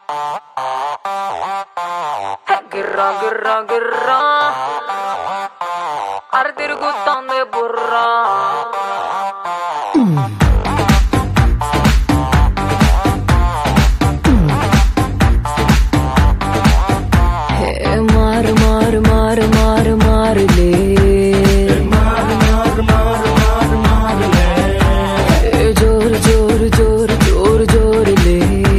గిర్రా గిర్రా గిర్రా అర తిరుగుతోంది బుర్రా. మారు మారు మారు మారు మారులే జోరు జోరు జోరు జోరు జోరులే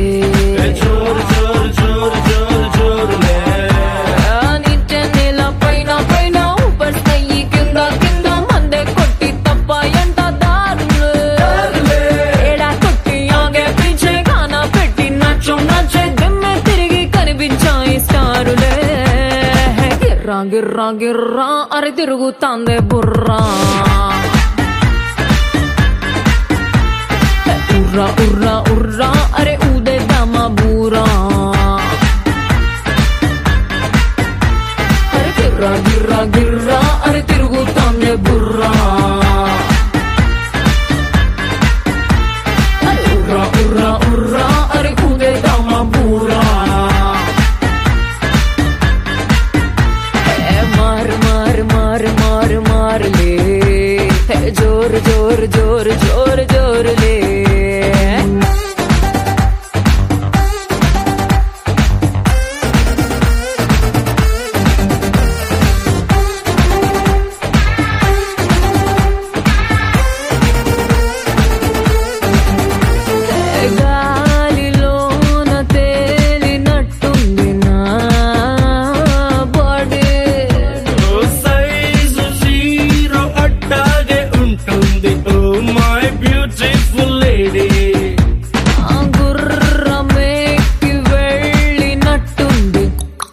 నిత్య నెల పైన పైన ఊపర్ స్థాయి కింద కింద మందే కొట్టి తప్ప ఎంట దారులే ఏడా కొట్టి ఆగే పిచ్చే గానా పెట్టి నచ్చో నచ్చే దిమ్మె తిరిగి కనిపించాయి స్టారులే. గిర్రా గిర్రా గిర్రా అరే తిరుగుతాందే బుర్రా. ఉర్రా ఉర్రా ఉర్రా అరే ఊదేద్దామా బూరా. అరే గిర్రా గిర్రా గిర్రా అరే తిరుగుతాందే బుర్రా. అరే ఉర్రా ఉర్రా ఉర్రా అరే ఊదేద్దామా బూరా. మారు మారు మారు మారు మారులే జోరు జోరు జోరు జోరు జోరులే. గాలిలోన తేలినట్టుంది నా బాడీ. సైజు జీరో అట్టాగే ఉంటుంది ఓ మై బ్యూటిఫుల్ లేడీ. గుర్రమేకి వెళ్ళినట్టుంది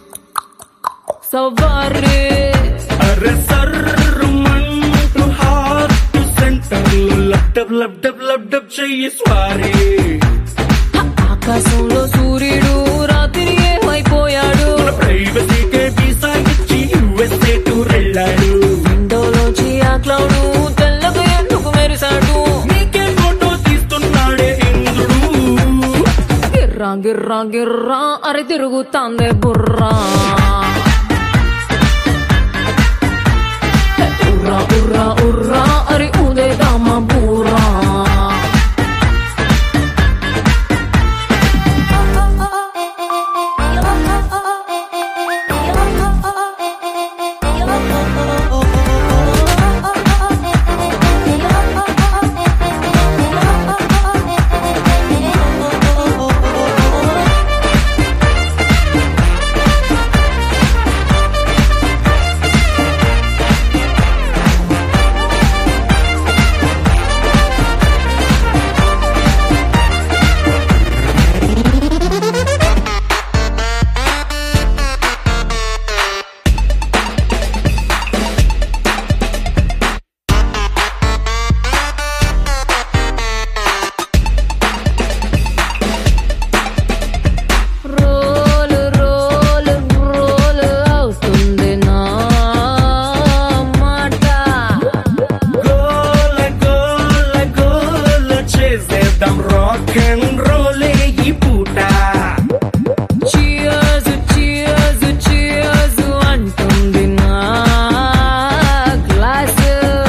సవారీ. అరే సర్రుమంటూ హార్ట్ సెంటర్ లబ్డబ్ లబ్డబ్ లబ్డబ్ చెయ్యి స్వారీ. ఆకాశంలో సూర్యుడు రాత్రి ఏమైపోయాడు. ప్రైవసీకే వీసా ఇచ్చి యుఎస్ఏ టూర్ వెళ్ళాడు. విండోలోంచి ఆ క్లౌడు తెల్లగా ఎందుకు మెరిశాడు. నీకే ఫోటో తీస్తున్నాడే ఇంద్రుడు. గిర్రా గిర్రా గిర్రా అరే తిరుగుతాందే బుర్రా. ఉర్రా ఉర్రా ఉర్రా అరే ఊదేద్దామా బూరా. రాక్ అండ్ రోలే ఈ పూట. చియర్స్ చియర్స్ చియర్స్ అంటుంది నా గ్లాస్.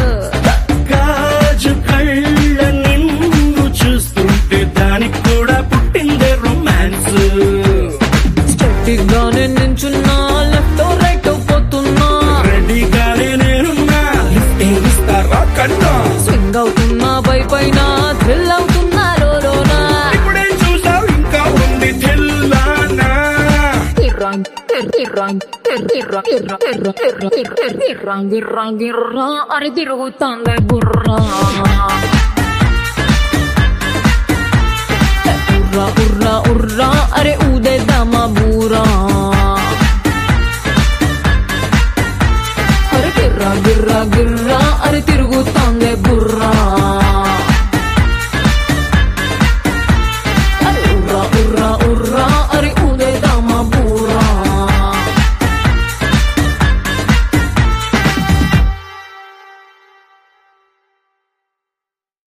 గాజు కళ్ళ నిన్ను చూస్తుంటే దానికి కూడా పుట్టిందే రొమాన్స్. స్టాటిక్ గానే నించున్నా లెఫ్ట్ రైట్ పోతున్నా. రెడీగానే నేనున్నా లిఫ్ట్ ఇస్తారా కన్నా. స్వింగ్ అవుతున్నా పై పైన థ్రిల్ అవుతున్నా లోనా. ఇప్పుడే చూసావు ఇంకా ఉంది తెల్లానా. గిర్రా గిర్రా గిర్రా అరే తిరుగుతాందే బుర్రా.